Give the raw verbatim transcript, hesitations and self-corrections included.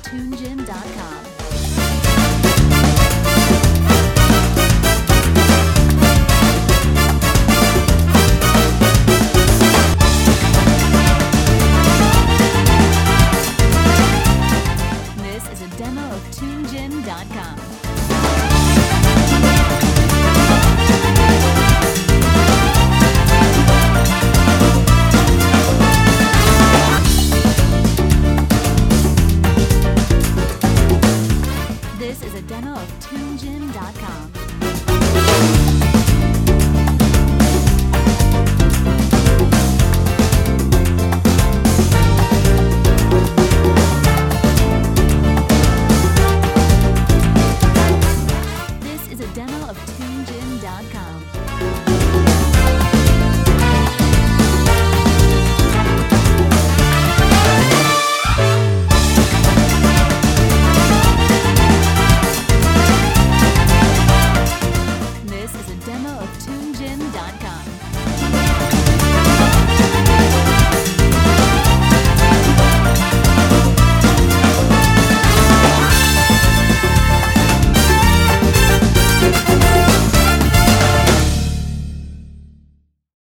tune gym dot com. This is a demo of tune gym dot com. This is a demo of tune gym dot com. This is a demo of tune gym dot com. This is a demo of tune gym dot com.